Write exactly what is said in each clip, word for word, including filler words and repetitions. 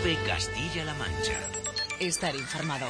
COPE Castilla-La Mancha. Estar informado.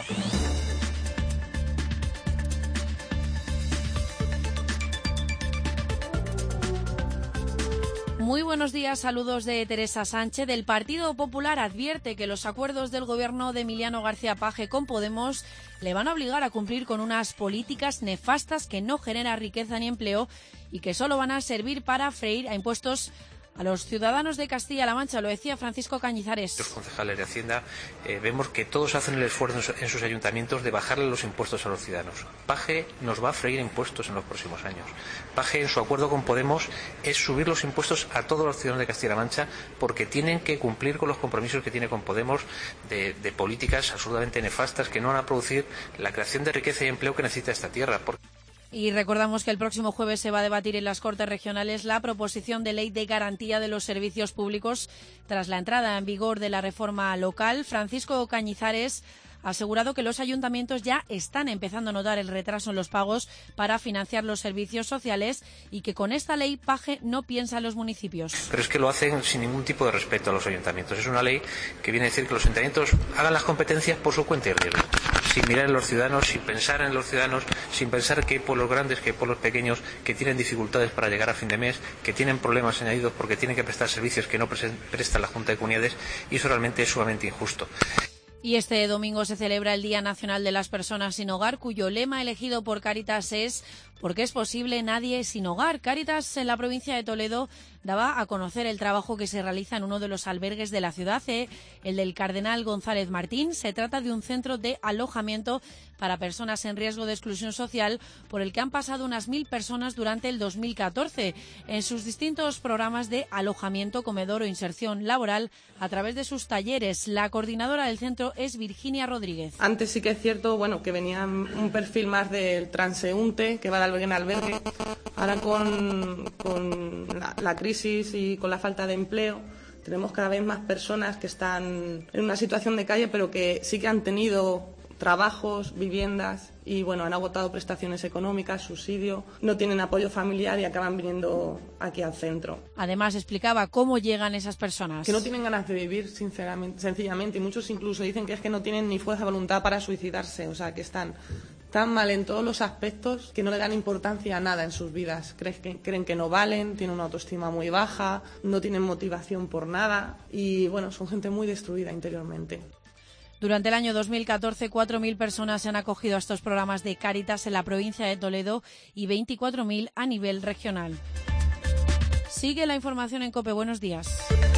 Muy buenos días, saludos de Teresa Sánchez. El Partido Popular advierte que los acuerdos del gobierno de Emiliano García Paje con Podemos le van a obligar a cumplir con unas políticas nefastas que no generan riqueza ni empleo y que solo van a servir para freír a impuestos a los ciudadanos de Castilla-La Mancha. Lo decía Francisco Cañizares. Los concejales de Hacienda eh, vemos que todos hacen el esfuerzo en sus ayuntamientos de bajarle los impuestos a los ciudadanos. Paje nos va a freír impuestos en los próximos años. Paje, en su acuerdo con Podemos, es subir los impuestos a todos los ciudadanos de Castilla-La Mancha porque tienen que cumplir con los compromisos que tiene con Podemos de, de políticas absolutamente nefastas que no van a producir la creación de riqueza y empleo que necesita esta tierra. Porque Y recordamos que el próximo jueves se va a debatir en las Cortes Regionales la proposición de ley de garantía de los servicios públicos tras la entrada en vigor de la reforma local. Francisco Cañizares ha asegurado que los ayuntamientos ya están empezando a notar el retraso en los pagos para financiar los servicios sociales y que con esta ley Paje no piensa en los municipios. Pero es que lo hacen sin ningún tipo de respeto a los ayuntamientos. Es una ley que viene a decir que los ayuntamientos hagan las competencias por su cuenta y riesgo, sin mirar en los ciudadanos, sin pensar en los ciudadanos, sin pensar que hay pueblos grandes, que hay pueblos pequeños que tienen dificultades para llegar a fin de mes, que tienen problemas añadidos porque tienen que prestar servicios que no presta la Junta de Comunidades, y eso realmente es sumamente injusto. Y este domingo se celebra el Día Nacional de las Personas Sin Hogar, cuyo lema elegido por Cáritas es «Porque es posible, nadie sin hogar». Cáritas en la provincia de Toledo daba a conocer el trabajo que se realiza en uno de los albergues de la ciudad, eh, el del Cardenal González Martín. Se trata de un centro de alojamiento para personas en riesgo de exclusión social, por el que han pasado unas mil personas durante el dos mil catorce, en sus distintos programas de alojamiento, comedor o inserción laboral a través de sus talleres. La coordinadora del centro es Virginia Rodríguez. Antes sí que es cierto, bueno, que venía un perfil más del transeúnte que va de albergue en albergue. Ahora con, con la, la crisis y con la falta de empleo tenemos cada vez más personas que están en una situación de calle, pero que sí que han tenido trabajos, viviendas y bueno, han agotado prestaciones económicas, subsidio, no tienen apoyo familiar y acaban viniendo aquí al centro. Además explicaba cómo llegan esas personas. Que no tienen ganas de vivir, sinceramente, sencillamente, y muchos incluso dicen que es que no tienen ni fuerza de voluntad para suicidarse, o sea, que están tan mal en todos los aspectos que no le dan importancia a nada en sus vidas. Creen que, creen que no valen, tienen una autoestima muy baja, no tienen motivación por nada y bueno, son gente muy destruida interiormente. Durante el año dos mil catorce, cuatro mil personas se han acogido a estos programas de Cáritas en la provincia de Toledo y veinticuatro mil a nivel regional. Sigue la información en COPE. Buenos días.